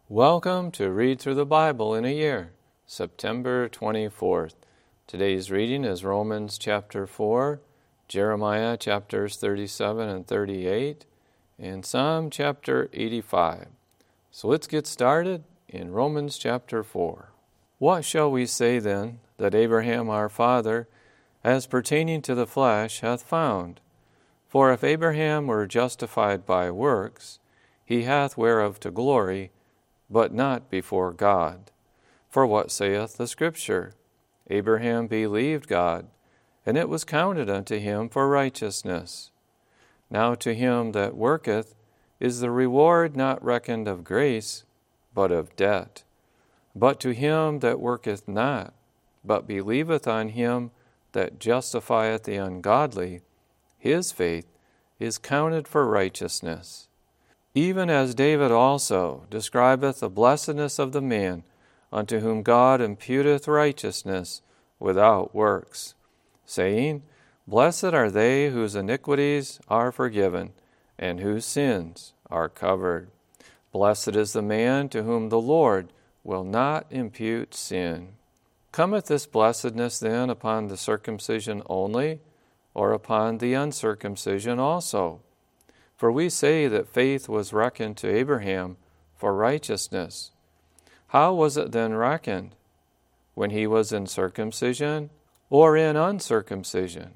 Welcome to Read Through the Bible in a Year, September 24th. Today's reading is Romans chapter 4, Jeremiah chapters 37 and 38, and Psalm chapter 85. So let's get started in Romans chapter 4. What shall we say then that Abraham our father, as pertaining to the flesh, hath found? For if Abraham were justified by works, he hath whereof to glory, but not before God. For what saith the Scripture? Abraham believed God, and it was counted unto him for righteousness. Now to him that worketh is the reward not reckoned of grace, but of debt. But to him that worketh not, but believeth on him that justifieth the ungodly, his faith is counted for righteousness. Even as David also describeth the blessedness of the man unto whom God imputeth righteousness without works, saying, Blessed are they whose iniquities are forgiven, and whose sins are covered. Blessed is the man to whom the Lord will not impute sin. Cometh this blessedness then upon the circumcision only, or upon the uncircumcision also? For we say that faith was reckoned to Abraham for righteousness. How was it then reckoned? When he was in circumcision or in uncircumcision?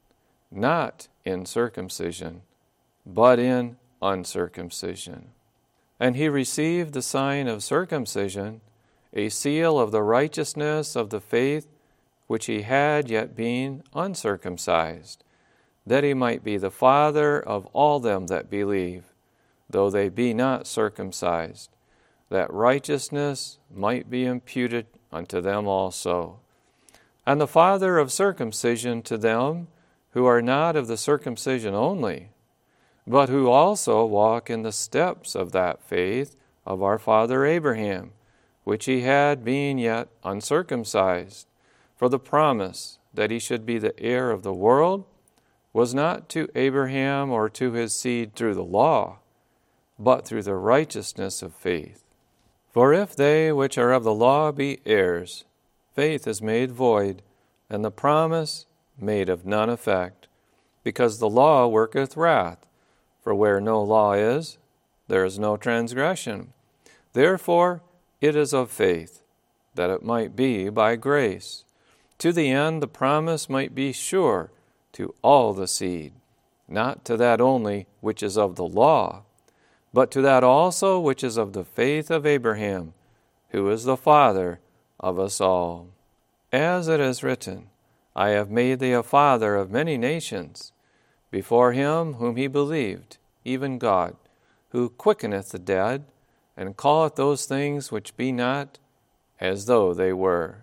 Not in circumcision, but in uncircumcision. And he received the sign of circumcision, a seal of the righteousness of the faith which he had yet being uncircumcised, that he might be the father of all them that believe, though they be not circumcised, that righteousness might be imputed unto them also. And the father of circumcision to them who are not of the circumcision only, but who also walk in the steps of that faith of our father Abraham, which he had being yet uncircumcised, for the promise that he should be the heir of the world was not to Abraham or to his seed through the law, but through the righteousness of faith. For if they which are of the law be heirs, faith is made void, and the promise made of none effect, because the law worketh wrath. For where no law is, there is no transgression. Therefore it is of faith, that it might be by grace, to the end the promise might be sure to all the seed, not to that only which is of the law, but to that also which is of the faith of Abraham, who is the father of us all. As it is written, I have made thee a father of many nations, before him whom he believed, even God, who quickeneth the dead, and calleth those things which be not as though they were,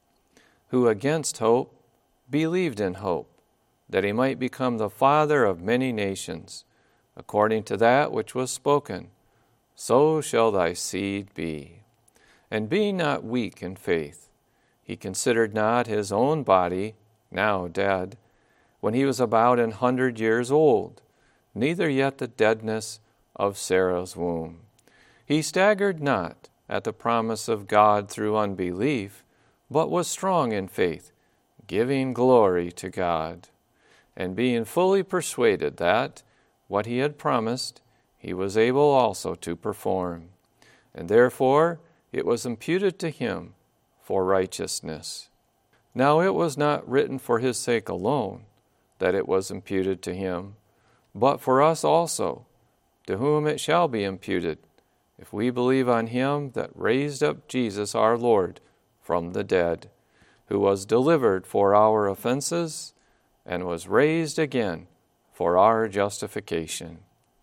who against hope believed in hope, that he might become the father of many nations, according to that which was spoken, so shall thy seed be. And being not weak in faith, he considered not his own body, now dead, when he was about 100 years old, neither yet the deadness of Sarah's womb. He staggered not at the promise of God through unbelief, but was strong in faith, giving glory to God, and being fully persuaded that what he had promised he was able also to perform. And therefore it was imputed to him for righteousness. Now it was not written for his sake alone that it was imputed to him, but for us also, to whom it shall be imputed, if we believe on him that raised up Jesus our Lord from the dead, who was delivered for our offenses, and was raised again for our justification.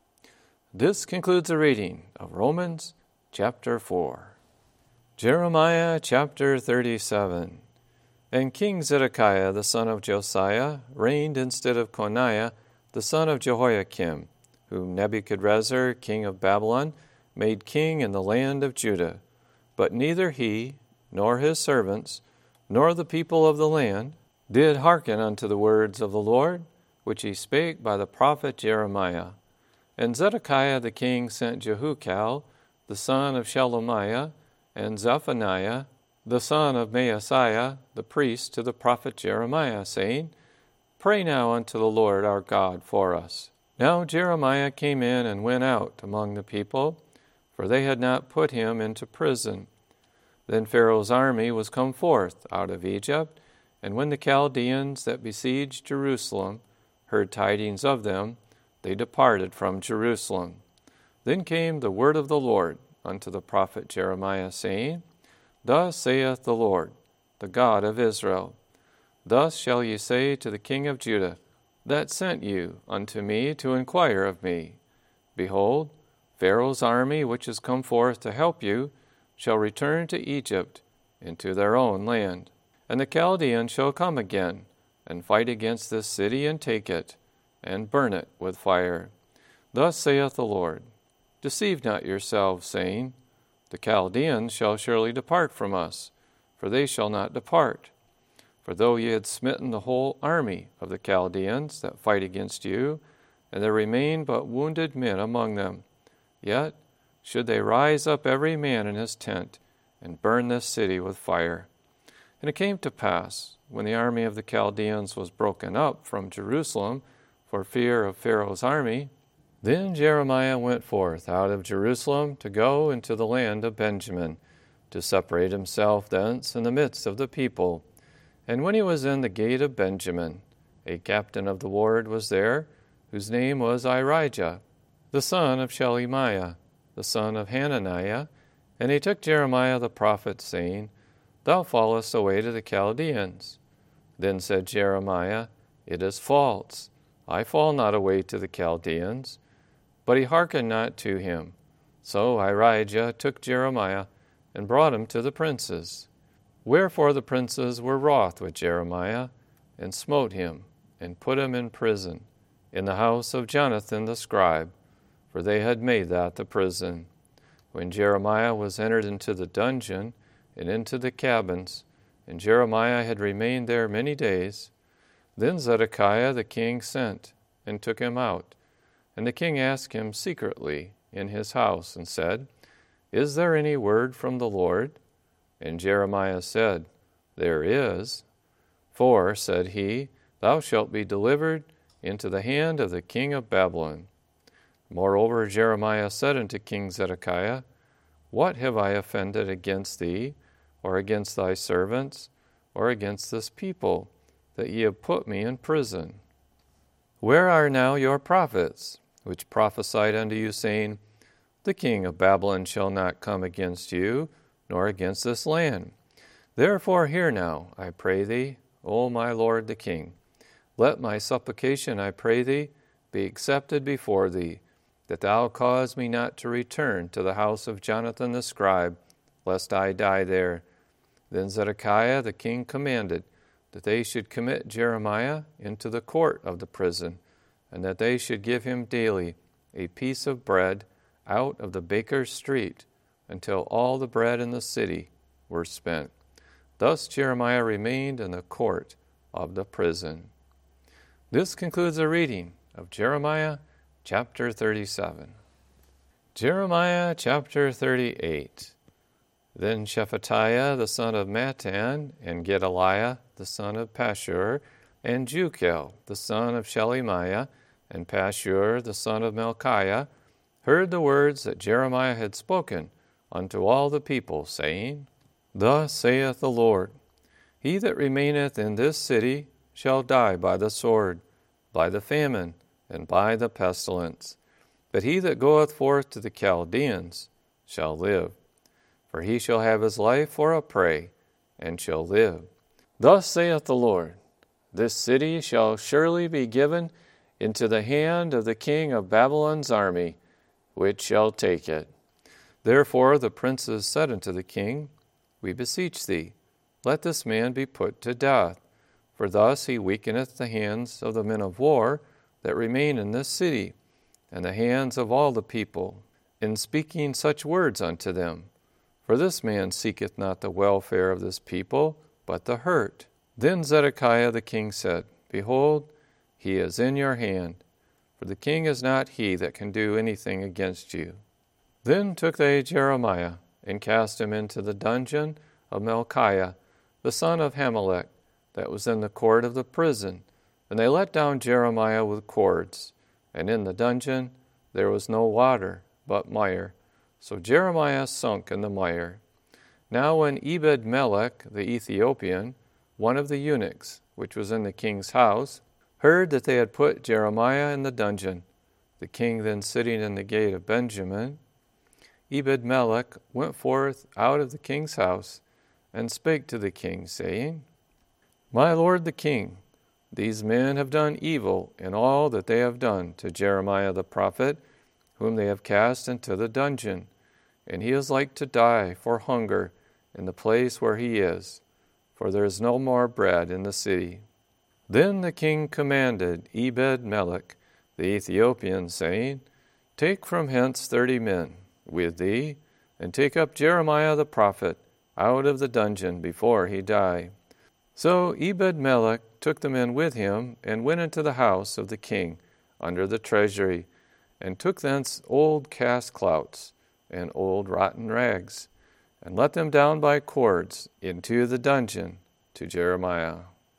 This concludes the reading of Romans chapter 4. Jeremiah chapter 37. And King Zedekiah the son of Josiah reigned instead of Coniah the son of Jehoiakim, whom Nebuchadrezzar king of Babylon made king in the land of Judah. But neither he, nor his servants, nor the people of the land, did hearken unto the words of the Lord, which he spake by the prophet Jeremiah. And Zedekiah the king sent Jehucal, the son of Shelemiah, and Zephaniah, the son of Maaseiah, the priest, to the prophet Jeremiah, saying, Pray now unto the Lord our God for us. Now Jeremiah came in and went out among the people, for they had not put him into prison. Then Pharaoh's army was come forth out of Egypt, and when the Chaldeans that besieged Jerusalem heard tidings of them, they departed from Jerusalem. Then came the word of the Lord unto the prophet Jeremiah, saying, Thus saith the Lord, the God of Israel, Thus shall ye say to the king of Judah, that sent you unto me to inquire of me, Behold, Pharaoh's army, which is come forth to help you, shall return to Egypt, into their own land. And the Chaldeans shall come again, and fight against this city, and take it, and burn it with fire. Thus saith the Lord, Deceive not yourselves, saying, The Chaldeans shall surely depart from us, for they shall not depart. For though ye had smitten the whole army of the Chaldeans that fight against you, and there remain but wounded men among them, yet should they rise up every man in his tent, and burn this city with fire. And it came to pass, when the army of the Chaldeans was broken up from Jerusalem for fear of Pharaoh's army, then Jeremiah went forth out of Jerusalem to go into the land of Benjamin, to separate himself thence in the midst of the people. And when he was in the gate of Benjamin, a captain of the ward was there, whose name was Irijah, the son of Shelemiah, the son of Hananiah. And he took Jeremiah the prophet, saying, Thou fallest away to the Chaldeans. Then said Jeremiah, It is false. I fall not away to the Chaldeans. But he hearkened not to him. So Irijah took Jeremiah, and brought him to the princes. Wherefore the princes were wroth with Jeremiah, and smote him, and put him in prison, in the house of Jonathan the scribe, for they had made that the prison. When Jeremiah was entered into the dungeon, and into the cabins, and Jeremiah had remained there many days, then Zedekiah the king sent, and took him out. And the king asked him secretly in his house, and said, Is there any word from the Lord? And Jeremiah said, There is. For, said he, Thou shalt be delivered into the hand of the king of Babylon. Moreover, Jeremiah said unto King Zedekiah, What have I offended against thee, or against thy servants, or against this people, that ye have put me in prison? Where are now your prophets, which prophesied unto you, saying, The king of Babylon shall not come against you, nor against this land? Therefore hear now, I pray thee, O my lord the king. Let my supplication, I pray thee, be accepted before thee, that thou cause me not to return to the house of Jonathan the scribe, lest I die there. Then Zedekiah the king commanded that they should commit Jeremiah into the court of the prison, and that they should give him daily a piece of bread out of the baker's street, until all the bread in the city were spent. Thus Jeremiah remained in the court of the prison. This concludes the reading of Jeremiah chapter 37. Jeremiah chapter 38. Then Shephatiah the son of Mattan, and Gedaliah the son of Pashur, and Jukel the son of Shelemiah, and Pashur the son of Melchiah, heard the words that Jeremiah had spoken unto all the people, saying, Thus saith the Lord, He that remaineth in this city shall die by the sword, by the famine, and by the pestilence. But he that goeth forth to the Chaldeans shall live. For he shall have his life for a prey, and shall live. Thus saith the Lord, This city shall surely be given into the hand of the king of Babylon's army, which shall take it. Therefore the princes said unto the king, We beseech thee, let this man be put to death, for thus he weakeneth the hands of the men of war that remain in this city, and the hands of all the people, in speaking such words unto them. For this man seeketh not the welfare of this people, but the hurt. Then Zedekiah the king said, Behold, he is in your hand, for the king is not he that can do anything against you. Then took they Jeremiah, and cast him into the dungeon of Melchiah, the son of Hamelech, that was in the court of the prison. And they let down Jeremiah with cords. And in the dungeon there was no water, but mire. So Jeremiah sunk in the mire. Now when Ebed-melech the Ethiopian, one of the eunuchs, which was in the king's house, heard that they had put Jeremiah in the dungeon, the king then sitting in the gate of Benjamin, Ebed-melech went forth out of the king's house, and spake to the king, saying, My lord the king, these men have done evil in all that they have done to Jeremiah the prophet, whom they have cast into the dungeon, and he is like to die for hunger in the place where he is, for there is no more bread in the city. Then the king commanded Ebed-melech the Ethiopian, saying, Take from hence 30 men with thee, and take up Jeremiah the prophet out of the dungeon before he die. So Ebed-melech took the men with him, and went into the house of the king under the treasury, and took thence old cast clouts and old rotten rags, and let them down by cords into the dungeon to Jeremiah.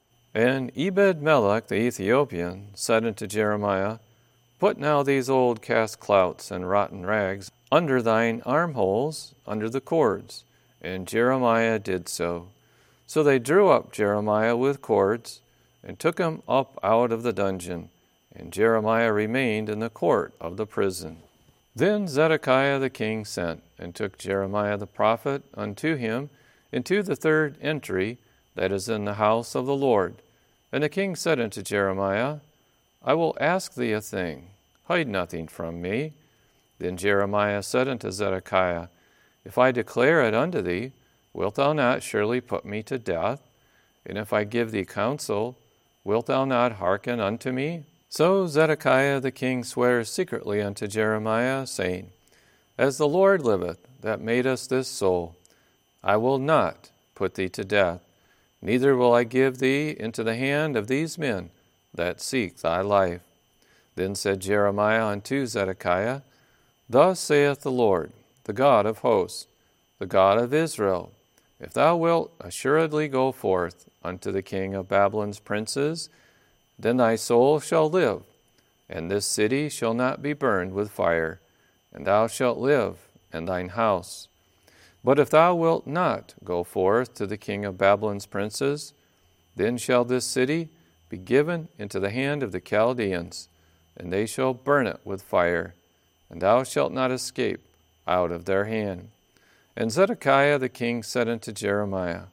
And Ebed-melech the Ethiopian said unto Jeremiah, Put now these old cast clouts and rotten rags under thine armholes, under the cords. And Jeremiah did so. So they drew up Jeremiah with cords, and took him up out of the dungeon, and Jeremiah remained in the court of the prison. Then Zedekiah the king sent, and took Jeremiah the prophet unto him into the third entry that is in the house of the Lord. And the king said unto Jeremiah, I will ask thee a thing, hide nothing from me. Then Jeremiah said unto Zedekiah, If I declare it unto thee, wilt thou not surely put me to death? And if I give thee counsel, wilt thou not hearken unto me? So Zedekiah the king swears secretly unto Jeremiah, saying, As the Lord liveth, that made us this soul, I will not put thee to death, neither will I give thee into the hand of these men that seek thy life. Then said Jeremiah unto Zedekiah, Thus saith the Lord, the God of hosts, the God of Israel, If thou wilt assuredly go forth unto the king of Babylon's princes, then thy soul shall live, and this city shall not be burned with fire, and thou shalt live, and thine house. But if thou wilt not go forth to the king of Babylon's princes, then shall this city be given into the hand of the Chaldeans, and they shall burn it with fire, and thou shalt not escape out of their hand. And Zedekiah the king said unto Jeremiah,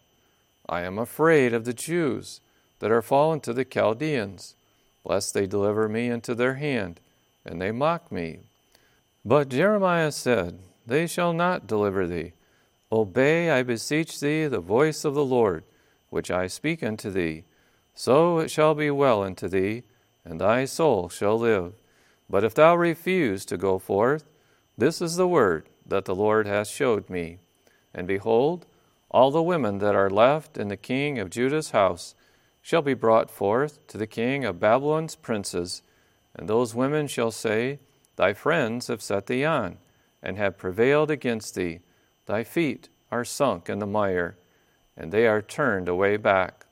I am afraid of the Jews that are fallen to the Chaldeans, lest they deliver me into their hand, and they mock me. But Jeremiah said, They shall not deliver thee. Obey, I beseech thee, the voice of the Lord, which I speak unto thee. So it shall be well unto thee, and thy soul shall live. But if thou refuse to go forth, this is the word that the Lord hath showed me. And behold, all the women that are left in the king of Judah's house shall be brought forth to the king of Babylon's princes, and those women shall say, Thy friends have set thee on, and have prevailed against thee. Thy feet are sunk in the mire, and they are turned away back.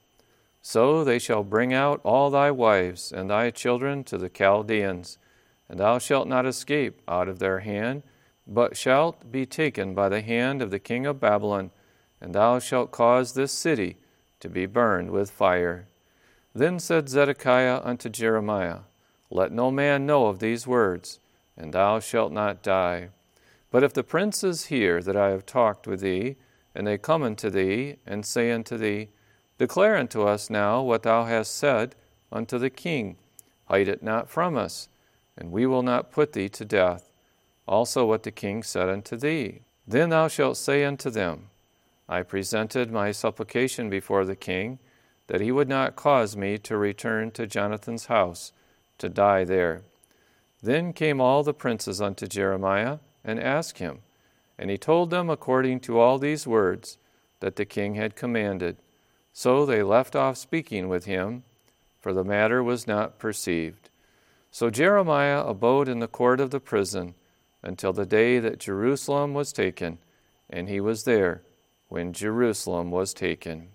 So they shall bring out all thy wives and thy children to the Chaldeans, and thou shalt not escape out of their hand, but shalt be taken by the hand of the king of Babylon, and thou shalt cause this city to be burned with fire. Then said Zedekiah unto Jeremiah, Let no man know of these words, and thou shalt not die. But if the princes hear that I have talked with thee, and they come unto thee, and say unto thee, Declare unto us now what thou hast said unto the king, hide it not from us, and we will not put thee to death. Also what the king said unto thee. Then thou shalt say unto them, I presented my supplication before the king, that he would not cause me to return to Jonathan's house, to die there. Then came all the princes unto Jeremiah, and asked him, and he told them according to all these words that the king had commanded. So they left off speaking with him, for the matter was not perceived. So Jeremiah abode in the court of the prison until the day that Jerusalem was taken, and he was there when Jerusalem was taken.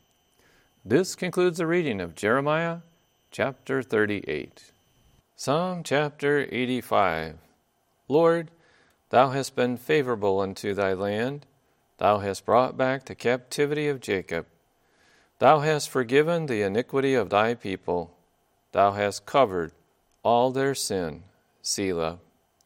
This concludes the reading of Jeremiah chapter 38. Psalm chapter 85. Lord, thou hast been favorable unto thy land. Thou hast brought back the captivity of Jacob. Thou hast forgiven the iniquity of thy people. Thou hast covered all their sin. Selah.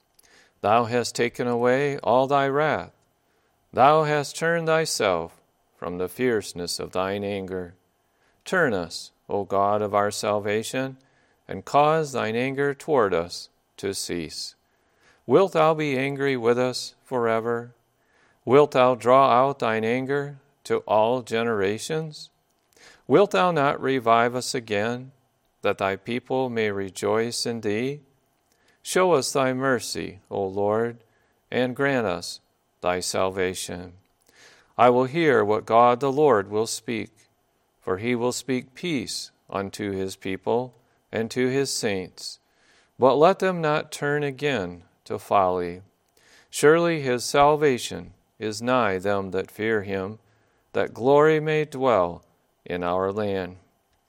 Thou hast taken away all thy wrath. Thou hast turned thyself from the fierceness of thine anger. Turn us, O God of our salvation, and cause thine anger toward us to cease. Wilt thou be angry with us forever? Wilt thou draw out thine anger to all generations? Wilt thou not revive us again, that thy people may rejoice in thee? Show us thy mercy, O Lord, and grant us thy salvation. I will hear what God the Lord will speak, for he will speak peace unto his people and to his saints. But let them not turn again to folly. Surely his salvation is nigh them that fear him, that glory may dwell in our land.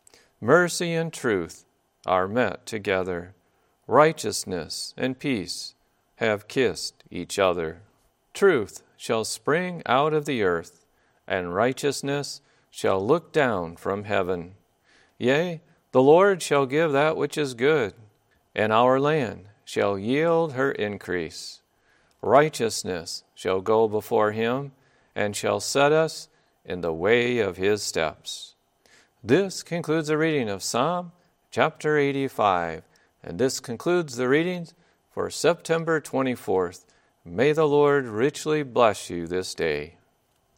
Mercy and truth are met together. Righteousness and peace have kissed each other. Truth shall spring out of the earth, and righteousness shall look down from heaven. Yea, the Lord shall give that which is good, and our land shall yield her increase. Righteousness shall go before him, and shall set us in the way of his steps. This concludes the reading of Psalm chapter 85, and this concludes the readings for September 24th. May the Lord richly bless you this day.